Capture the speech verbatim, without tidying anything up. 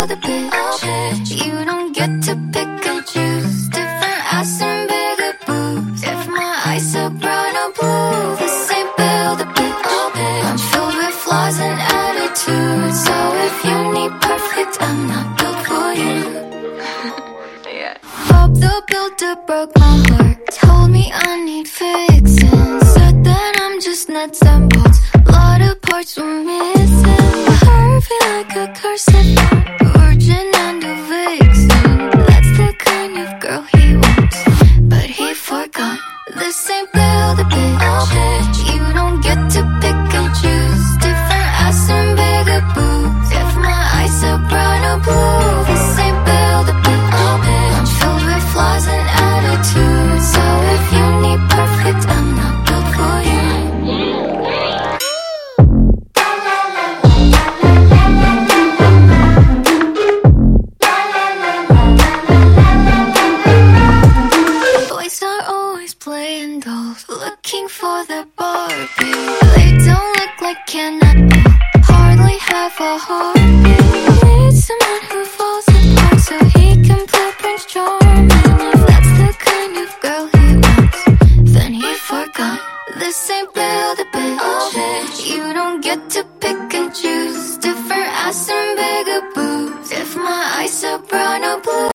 the bitch. You don't get to pick and choose. Different ass and bigger boobs. If my eyes are brown or blue, this ain't Bill the bitch. I'm filled with flaws and attitudes. So if you need perfect, I'm not built for you. Yeah. Bob the Builder broke my heart. Told me I need fixing. Said that I'm just nuts and bolts. A lot of parts were missing. Heart feel like a curse. Virgin and a vixen. That's the kind of girl he wants, but he forgot. This ain't Bill the bitch. You don't get to pick and choose. Different ass and bigger boobs. If my eyes are brown or blue, this ain't Bill the bitch. I'm filled with flaws and attitudes. So if you need perfect, I'm not built for you. Boys are always playing dolls, looking for the Barbie. They don't look like Ken at all, hardly have a heartbeat. Need someone who falls apart so he can play Prince Charming. If that's the kind of girl he wants, then he forgot. This ain't Bill the bitch. You don't get to pick and choose. Different ass and bigger boobs. If my eyes are brown or blue.